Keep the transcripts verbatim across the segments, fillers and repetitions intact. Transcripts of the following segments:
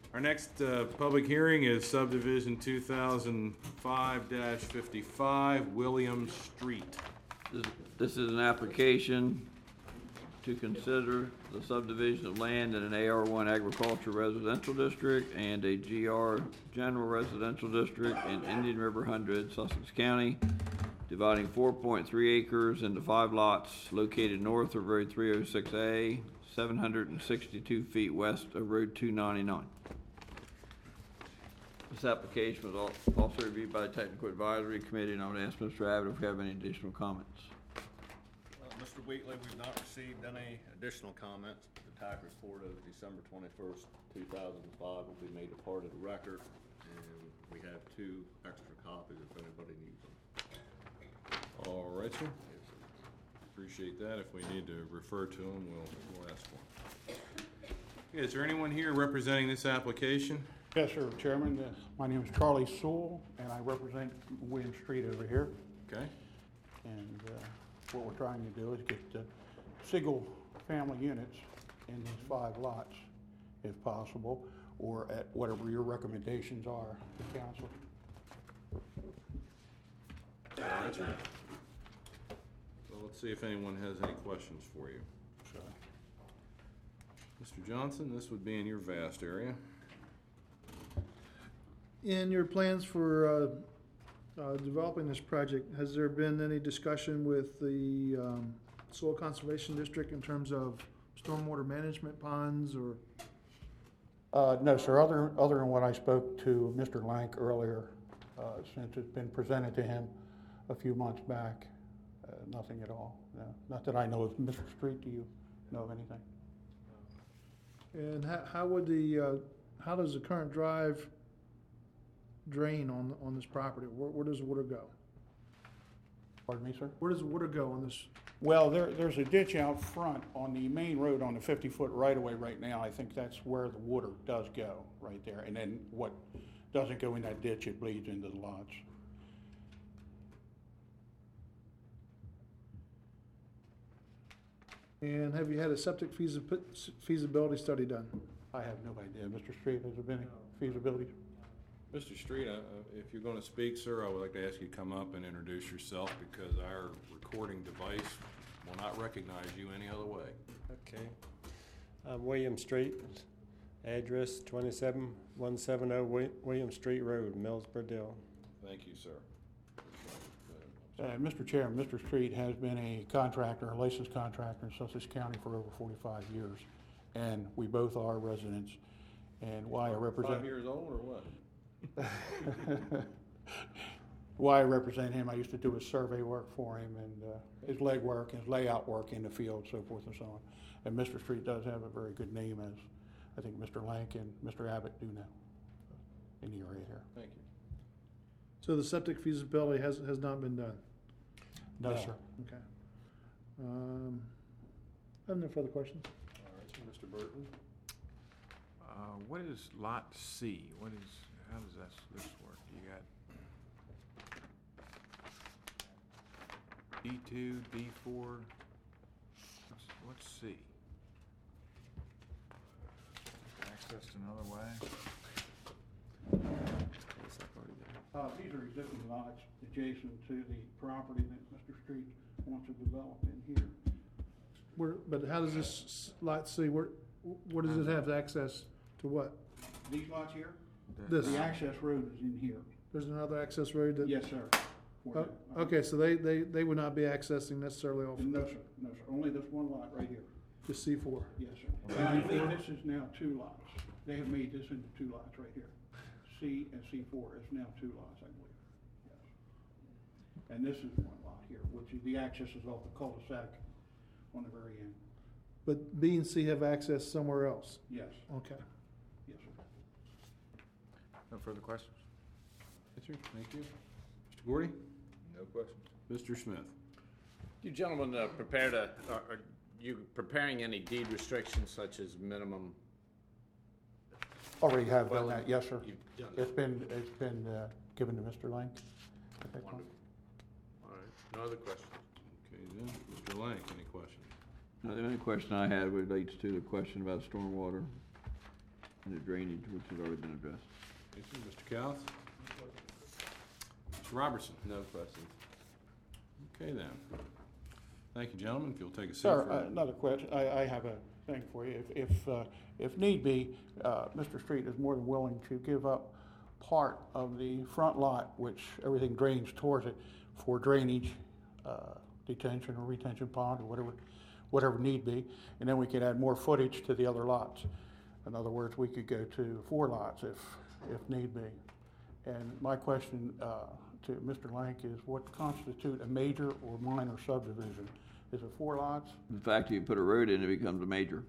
Our next uh, public hearing is subdivision two thousand five dash fifty-five, William Street. This, this is an application to consider the subdivision of land in an A R one agriculture residential district and a G R general residential district in Indian River Hundred, Sussex County, dividing four point three acres into five lots located north of Road three oh six A, seven hundred sixty-two feet west of Road two ninety-nine. This application was also reviewed by the Technical Advisory Committee, and I would ask Mister Abbott if we have any additional comments. Uh, Mister Wheatley, we've not received any additional comments. The T A C report of December twenty-first, two thousand five will be made a part of the record, and we have two extra copies if anybody needs them. All right, sir. Appreciate that. If we need to refer to them, we'll, we'll ask for them. Okay, is there anyone here representing this application? Yes, sir, Chairman. Uh, my name is Charlie Sewell, and I represent William Street over here. Okay. And uh, what we're trying to do is get uh, single family units in these five lots, if possible, or at whatever your recommendations are to council. All right, sir. So let's see if anyone has any questions for you. So, Mister Johnson, this would be in your vast area. In your plans for uh, uh, developing this project, has there been any discussion with the um, Soil Conservation District in terms of stormwater management ponds or? uh, no, sir. Other other than what I spoke to Mister Lank earlier, uh, since it's been presented to him a few months back, uh, nothing at all. No, not that I know of. Mister Street, do you know of anything? And how, how would the uh, how does the current drive drain on on this property? Where, where does the water go? Pardon me, sir? Where does the water go on this? Well, there, there's a ditch out front on the main road on the fifty-foot right-of-way right now. I think that's where the water does go, right there. And then what doesn't go in that ditch, it bleeds into the lots. And have you had a septic feasi- feasibility study done? I have no idea. Mister Street, has there been any feasibility? Mister Street, uh, if you're going to speak, sir, I would like to ask you to come up and introduce yourself because our recording device will not recognize you any other way. Okay. I'm William Street, address twenty-seven one seventy William Street Road, Millsboro, Dill. Thank you, sir. Uh, Mister Chairman, Mister Street has been a contractor, a licensed contractor in Sussex County for over forty-five years. And we both are residents. And why I represent... Five years old or what? Why I represent him, I used to do his survey work for him and uh, his leg work, his layout work in the field, so forth and so on. And Mister Street does have a very good name, as I think Mister Lank and Mister Abbott do know in the area here. Thank you. So the septic feasibility has has not been done? No, No. sir. Okay. Um, I have no further questions. All right, so Mister Burton. Uh, what is Lot C? What is, how does that, this work? You got D two, D four, what's, what's C? Accessed another way? Uh, these are existing lots adjacent to the property that Mister Street wants to develop in here. Where, but how does this s- lot C, where, where does it have access to what? These lots here, This, the access road is in here. there's another access road that? Yes, sir. For Oh, that. okay, so they, they, they would not be accessing necessarily off No, sir, no, sir. Only this one lot right here. the C four? Yes, sir. And I think this is now two lots. They have made this into two lots right here. C and C four is now two lots, I believe. Yes. And this is one lot here, which is, the access is off the cul-de-sac on the very end. But B and C have access somewhere else? Yes, Okay. yes, sir. No further questions? Yes, sir. Thank you. Mister Gordy? No questions. Mister Smith? You gentlemen uh, prepared a, are are you preparing any deed restrictions such as minimum? Already have done Well, that, yes, sir. You've done that. It's been, it's been uh, given to Mister Lang. at that time. Wonderful. All right, no other questions? Okay, then, Mister Lank, any questions? Now, the only question I had relates to the question about stormwater and the drainage, which has already been addressed. Thank you, Mister Cowles. Mister Robertson. No questions. Okay then. Thank you, gentlemen. If you'll take a seat. Sir, for- uh, another question, I, I have a thing for you. If, if, uh, if need be, uh, Mister Street is more than willing to give up part of the front lot, which everything drains towards it, for drainage, uh, detention or retention pond or whatever, whatever need be, and then we can add more footage to the other lots. In other words, we could go to four lots if, if need be. And my question, uh, to Mister Lank is, what constitute a major or minor subdivision? Is it four lots? In fact, you put a road in, it becomes a major.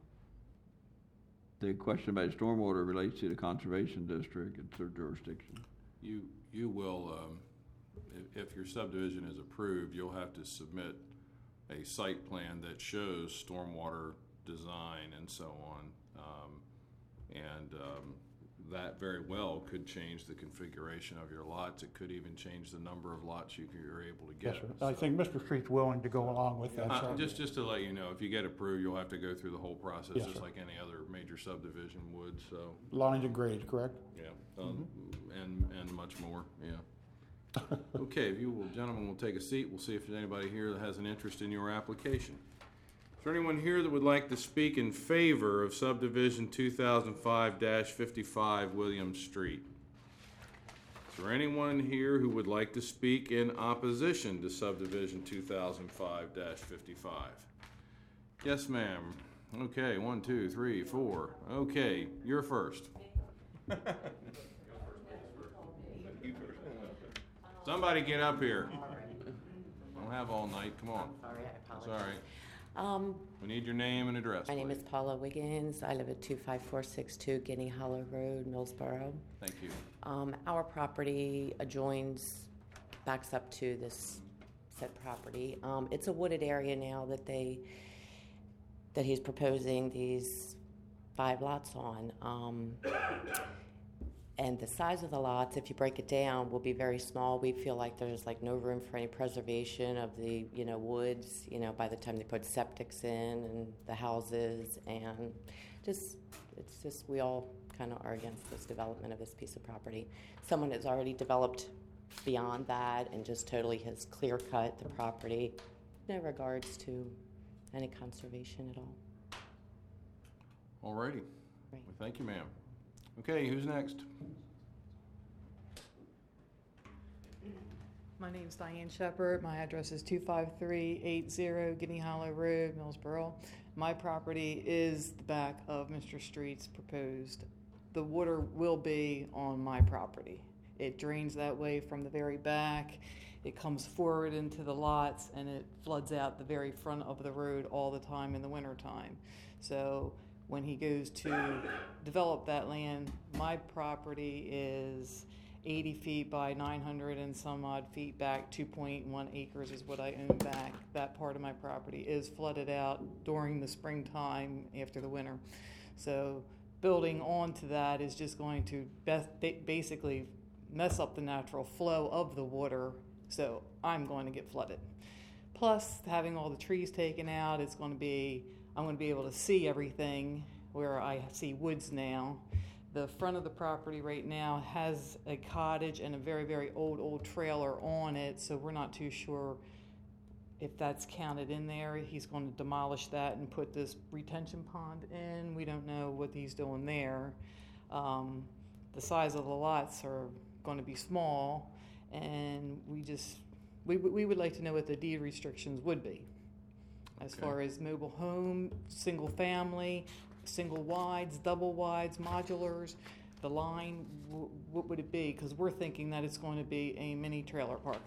The question about stormwater relates to the conservation district, it's their jurisdiction. You, you will, um, if, if your subdivision is approved, you'll have to submit a site plan that shows stormwater design and so on. Um, and, um, that very well could change the configuration of your lots. It could even change the number of lots you, you're able to get. Yes, sir. I think Mister Street's willing to go along with that. Uh, so- just, just to let you know, if you get approved, you'll have to go through the whole process, Yes, just sir. like any other major subdivision would, so, Lines and grades, correct? yeah, um, and, and much more, yeah. Okay, if you will, gentlemen, will take a seat, we'll see if there's anybody here that has an interest in your application. Is there anyone here that would like to speak in favor of subdivision two thousand five fifty-five William Street? Is there anyone here who would like to speak in opposition to subdivision two thousand five fifty-five? Yes, ma'am. Okay, one, two, three, four. Okay, you're first. Somebody get up here. Don't have all night, come on. Sorry, I It's all apologize. right. Um, We need your name and address, my name is please. Paula Wiggins. I live at two five four six two Guinea Hollow Road, Millsboro. Thank you. Um, our property adjoins, backs up to this said property. Um, it's a wooded area now that they, that he's proposing these five lots on. Um, and the size of the lots, if you break it down, will be very small. We feel like there's like no room for any preservation of the, you know, woods, you know, by the time they put septics in and the houses, and just, it's just, we all kind of are against this development of this piece of property. Someone has already developed beyond that and just totally has clear cut the property, no regards to any conservation at all. All righty. Right. Well, thank you, ma'am. Okay, who's next? My name's Diane Shepherd. My address is two five three eight zero Guinea Hollow Road, Millsboro. My property is the back of Mister Street's proposed. The water will be on my property. It drains that way from the very back. It comes forward into the lots and it floods out the very front of the road all the time in the wintertime. So when he goes to develop that land, my property is eighty feet by nine hundred and some odd feet back. Two point one acres is what I own back. That part of my property is flooded out during the springtime after the winter. So building onto that is just going to be- basically mess up the natural flow of the water. So I'm going to get flooded. Plus, having all the trees taken out, it's going to be, I'm going to be able to see everything where I see woods now. The front of the property right now has a cottage and a very, very old, old trailer on it, so we're not too sure if that's counted in there. He's going to demolish that and put this retention pond in. We don't know what he's doing there. Um, the size of the lots are going to be small, and we just, we, we would like to know what the deed restrictions would be. As Okay. far as mobile home, single family, single wides, double wides, modulars, the line, w- what would it be? Because we're thinking that it's going to be a mini trailer park.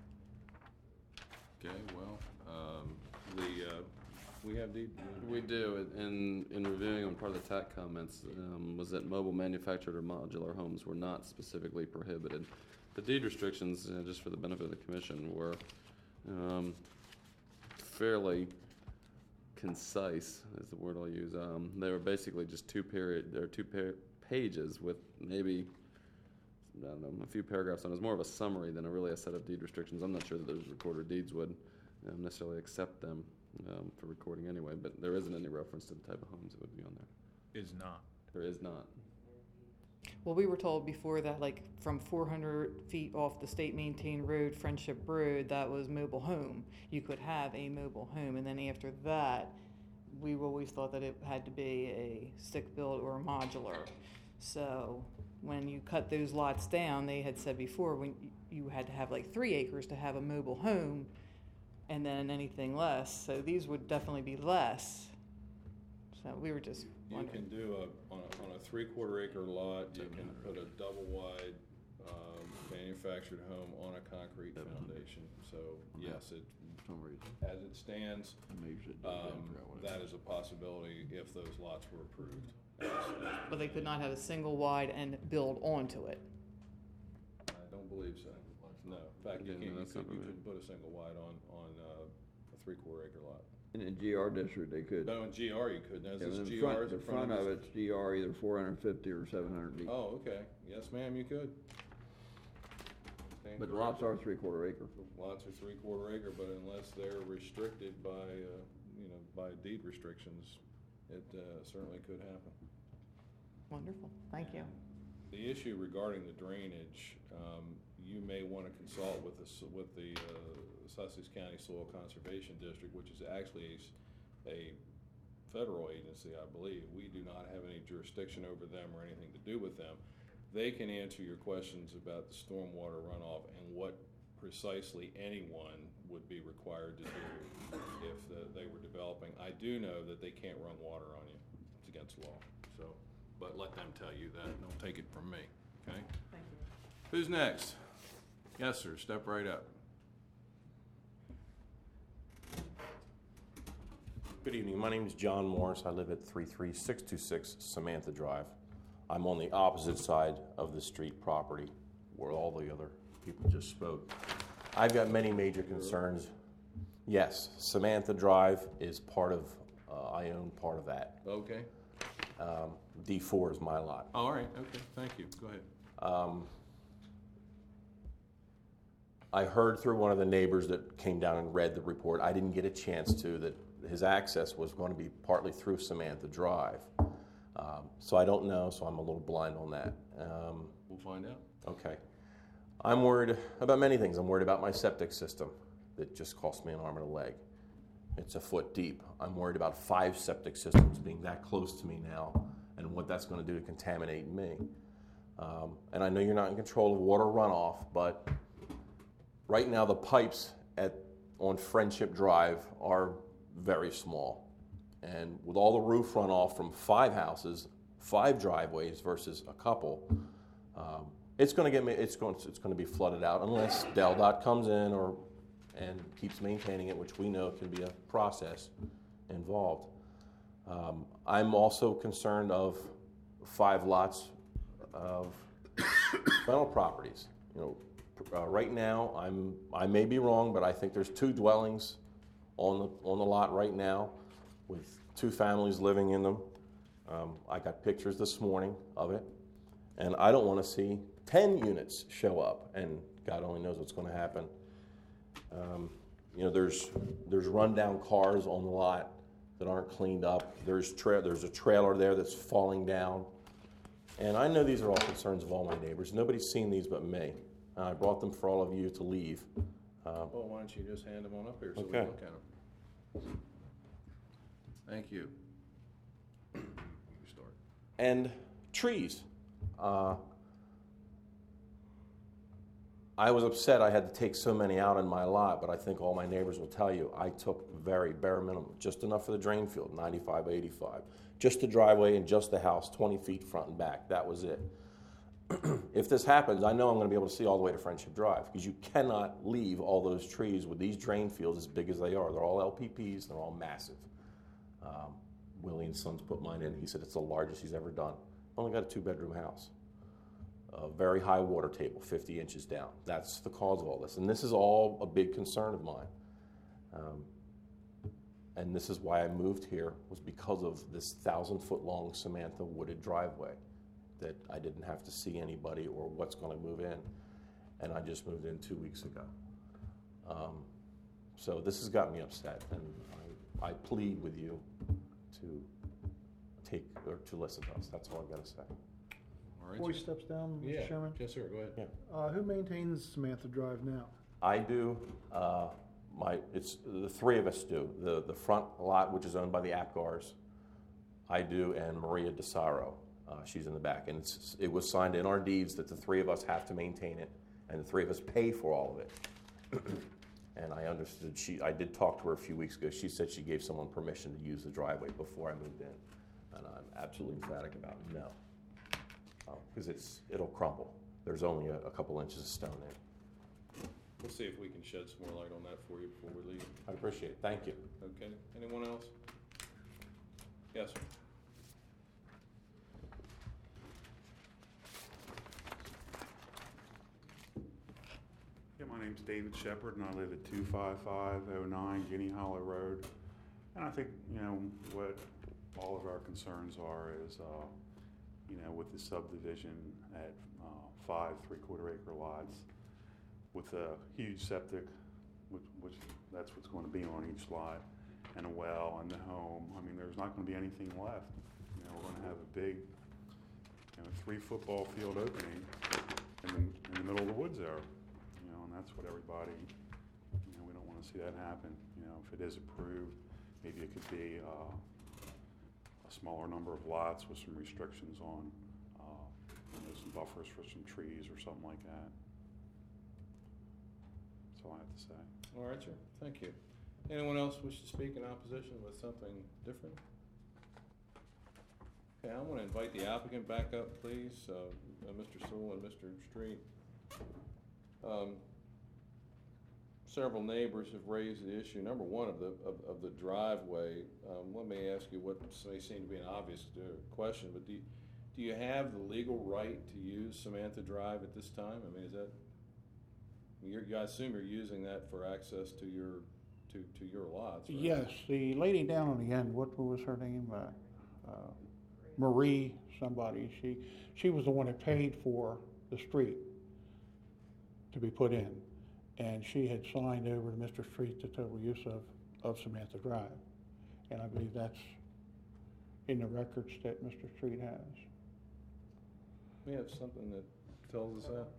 Okay, well, um, the, uh, we have the, We do, in, in reviewing them, part of the T A C comments um, was that mobile manufactured or modular homes were not specifically prohibited. The deed restrictions, uh, just for the benefit of the commission, were um, fairly concise, is the word I'll use. Um, they were basically just two period, there are two par- pages with maybe, I don't know, a few paragraphs on it. It was more of a summary than a, really a set of deed restrictions. I'm not sure that those recorder deeds would um, necessarily accept them um, for recording anyway, but there isn't any reference to the type of homes that would be on there. Is not. There is not. Well, we were told before that, like, from four hundred feet off the state maintained road, Friendship Road, that was mobile home. You could have a mobile home, and then after that, we always thought that it had to be a stick-built or a modular. So when you cut those lots down, they had said before, when you had to have like three acres to have a mobile home, and then anything less. So these would definitely be less. So we were just You wondering. can do a, on a, on a three-quarter acre lot, you can put a double-wide, um, manufactured home on a concrete foundation. So, yes, it, For some reason. as it stands, Maybe it- um, that is a possibility if those lots were approved. As- as But they could not have a single wide and build onto it. I don't believe so. No, in fact, you Yeah, can't, no, you that's could, not you right. couldn't put a single wide on, on, uh, a three-quarter acre lot. In the G R district, they could. No, in G R you couldn't, as Yeah, this but G in front, R is the in front front of of us. it's G R either four hundred fifty or seven hundred feet. Oh, okay, yes, ma'am, you could. Stand But corrected. lots are three-quarter acre. Lots are three-quarter acre, but unless they're restricted by, uh, you know, by deed restrictions, it uh, certainly could happen. Wonderful, thank you. The issue regarding the drainage, um, you may want to consult with the, s- with the uh, Sussex County Soil Conservation District, which is actually a s- a federal agency, I believe. We do not have any jurisdiction over them or anything to do with them. They can answer your questions about the stormwater runoff and what precisely anyone would be required to do if the, they were developing. I do know that they can't run water on you. It's against law. So, but let them tell you that. Don't take it from me, okay? Thank you. Who's next? Yes, sir. Step right up. Good evening. My name is John Morris. I live at three three six two six Samantha Drive. I'm on the opposite side of the street property where all the other people just spoke. I've got many major concerns. Yes, Samantha Drive is part of, uh, I own part of that. Okay. Um, D four is my lot. All right. Okay. Thank you. Go ahead. Um, I heard through one of the neighbors that came down and read the report, I didn't get a chance to, that his access was going to be partly through Samantha Drive. Um, so I don't know, so I'm a little blind on that. Um, We'll find out. okay. I'm worried about many things. I'm worried about my septic system that just cost me an arm and a leg. It's a foot deep. I'm worried about five septic systems being that close to me now and what that's going to do to contaminate me. Um, and I know you're not in control of water runoff, but right now the pipes at on Friendship Drive are very small. And with all the roof runoff from five houses, five driveways versus a couple, um, it's going to get me. It's going. It's going to be flooded out unless DelDOT comes in or and keeps maintaining it, which we know can be a process involved. Um, I'm also concerned of five lots of rental properties. You know, uh, right now I'm. I may be wrong, but I think there's two dwellings on the on the lot right now, with two families living in them. Um, I got pictures this morning of it, and I don't want to see ten units show up, and God only knows what's going to happen. Um, you know, there's there's rundown cars on the lot that aren't cleaned up. There's tra- there's a trailer there that's falling down, and I know these are all concerns of all my neighbors. Nobody's seen these but me. And I brought them for all of you to leave. Um, Well, why don't you just hand them on up here so we Okay. can look at them? Thank you. You start. and trees. Uh, I was upset I had to take so many out in my lot, but I think all my neighbors will tell you I took very bare minimum, just enough for the drain field, ninety-five, eighty-five. Just the driveway and just the house, twenty feet front and back. That was it. If this happens, I know I'm going to be able to see all the way to Friendship Drive, because you cannot leave all those trees with these drain fields as big as they are. They're all L P Ps, they're all massive. Um, Willie and Sons put mine in. He said it's the largest he's ever done. Only got a two-bedroom house. A very high water table, fifty inches down. That's the cause of all this. And this is all a big concern of mine. Um, and this is why I moved here, was because of this thousand-foot-long Samantha wooded driveway that I didn't have to see anybody or what's going to move in. And I just moved in two weeks ago. Um, so this has got me upset, and I, I plead with you to take, or to listen to us. That's all I've got to say. All right, Before he sir. steps down, Yeah. Mister Chairman, Yes, sir, go ahead. Yeah. uh, who maintains Samantha Drive now? I do, uh, my, it's, the three of us do. The, the front lot, which is owned by the Apgars, I do, and Maria DeSaro, uh, she's in the back. And it's, it was signed in our deeds that the three of us have to maintain it, and the three of us pay for all of it. And I understood she, I did talk to her a few weeks ago. She said she gave someone permission to use the driveway before I moved in. And I'm absolutely emphatic about no. Because it's, it'll crumble. There's only a, a couple inches of stone in. We'll see if we can shed some more light on that for you before we leave. I appreciate it. Thank you. Okay, anyone else? Yes, sir. Yeah, my name's David Shepard, and I live at two five five oh nine Guinea Hollow Road. And I think, you know, what all of our concerns are is, uh, you know, with the subdivision at uh, five three-quarter acre lots with a huge septic, which, which that's what's going to be on each lot, and a well and the home. I mean, there's not going to be anything left. You know, we're going to have a big, you know, three football field opening in the, in the middle of the woods there. You know, and that's what everybody, you know, we don't want to see that happen. You know, if it is approved, maybe it could be uh, a smaller number of lots with some restrictions on, uh, you know, some buffers for some trees or something like that. That's all I have to say. All right, sir, thank you. Anyone else wish to speak in opposition with something different? Okay, I want to invite the applicant back up, please, uh, uh, Mister Sewell and Mister Street. Um, several neighbors have raised the issue, number one, of the of, of the driveway. Um, let me ask you what may seem to be an obvious uh, question, but do you, do you have the legal right to use Samantha Drive at this time? I mean, is that, you're, I assume you're using that for access to your to, to your lots, right? Yes, the lady down on the end, what was her name? Uh, uh, Marie somebody. She she was the one that paid for the street to be put in, and she had signed over to Mister Street the total use of, of Samantha Drive, and I believe that's in the records that Mister Street has. We have something that tells us that?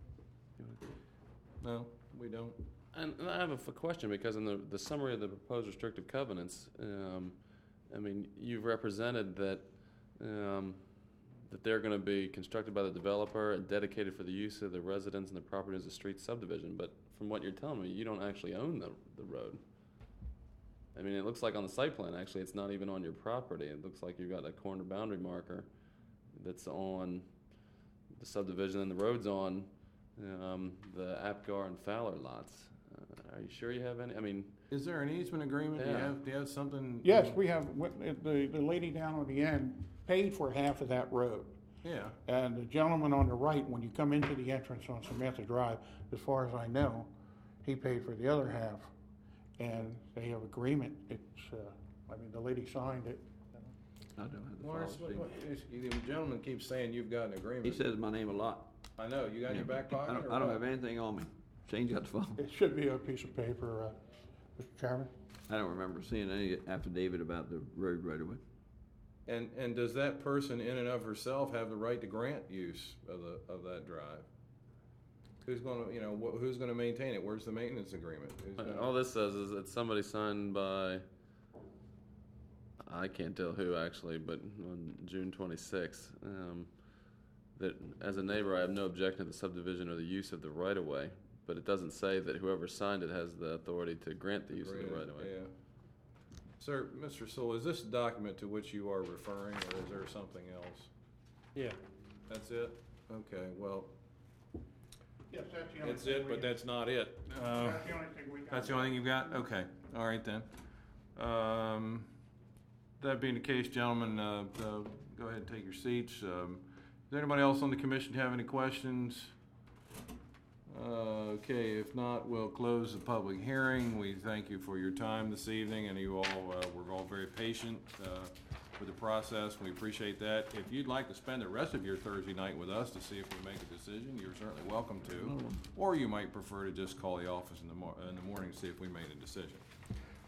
No, we don't. And, and I have a f- question, because in the, the summary of the proposed restrictive covenants, um, I mean, you've represented that um, that they're going to be constructed by the developer and dedicated for the use of the residents and the property as a street subdivision. But from what you're telling me, you don't actually own the the road. I mean, it looks like on the site plan, actually, it's not even on your property. It looks like you've got a corner boundary marker that's on the subdivision, and the road's on um, the Apgar and Fowler lots. Uh, are you sure you have any? I mean, Is there an easement agreement? Do you Yeah. have, do you have something? Yes, we have, the, the lady down on the end paid for half of that road. Yeah. And the gentleman on the right, when you come into the entrance on Samantha Drive, as far as I know, he paid for the other half. And they have agreement. It's, uh, I mean, the lady signed it. I don't have the Lawrence, file what, sheet. what, the gentleman keeps saying you've got an agreement. He says my name a lot. I know, you got it in your back pocket? I don't, or I don't what? have anything on me. Shane's got the phone. It should be a piece of paper, uh, Mister Chairman. I don't remember seeing any affidavit about the road right away. And, and does that person in and of herself have the right to grant use of the, of that drive? Who's gonna, you know, wh- who's gonna maintain it? Where's the maintenance agreement? Who's gonna- all this says is that somebody signed by, I can't tell who actually, but on June twenty-sixth, um, that as a neighbor, I have no objection to the subdivision or the use of the right-of-way, but it doesn't say that whoever signed it has the authority to grant the use of the Agreement, right-of-way. Yeah. Sir, Mister Sewell, is this document to which you are referring, or is there something else? Yeah. That's it? Okay, well, Yes, that's the only that's thing it, we but have. that's not it. Uh, That's the only thing we got. That's the only thing you've got? Okay, all right then. Um, that being the case, gentlemen, uh, uh, go ahead and take your seats. Um, does anybody else on the commission have any questions? Uh, okay, if not, we'll close the public hearing. We thank you for your time this evening, and you all uh, were all very patient uh, with the process. We appreciate that. If you'd like to spend the rest of your Thursday night with us to see if we make a decision, you're certainly welcome to. Or you might prefer to just call the office in the, mor- in the morning to see if we made a decision.